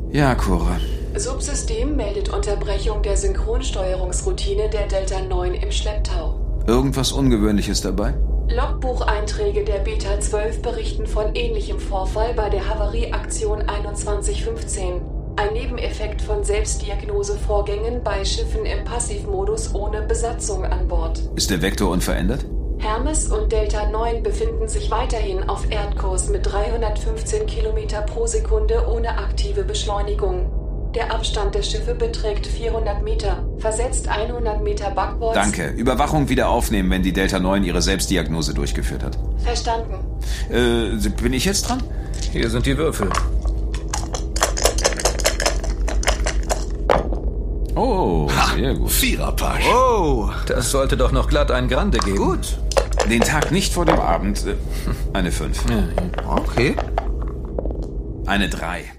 Ja, Cora. Subsystem meldet Unterbrechung der Synchronsteuerungsroutine der Delta 9 im Schlepptau. Irgendwas Ungewöhnliches dabei? Logbucheinträge der Beta 12 berichten von ähnlichem Vorfall bei der Havarieaktion 2115. Ein Nebeneffekt von Selbstdiagnosevorgängen bei Schiffen im Passivmodus ohne Besatzung an Bord. Ist der Vektor unverändert? Hermes und Delta 9 befinden sich weiterhin auf Erdkurs mit 315 Kilometer pro Sekunde ohne aktive Beschleunigung. Der Abstand der Schiffe beträgt 400 Meter, versetzt 100 Meter backwards. Danke. Überwachung wieder aufnehmen, wenn die Delta 9 ihre Selbstdiagnose durchgeführt hat. Verstanden. Bin ich jetzt dran? Hier sind die Würfel. Oh, sehr gut. Viererpasch. Oh, das sollte doch noch glatt ein Grande geben. Gut. Den Tag nicht vor dem Abend. Eine 5. Okay. Eine 3.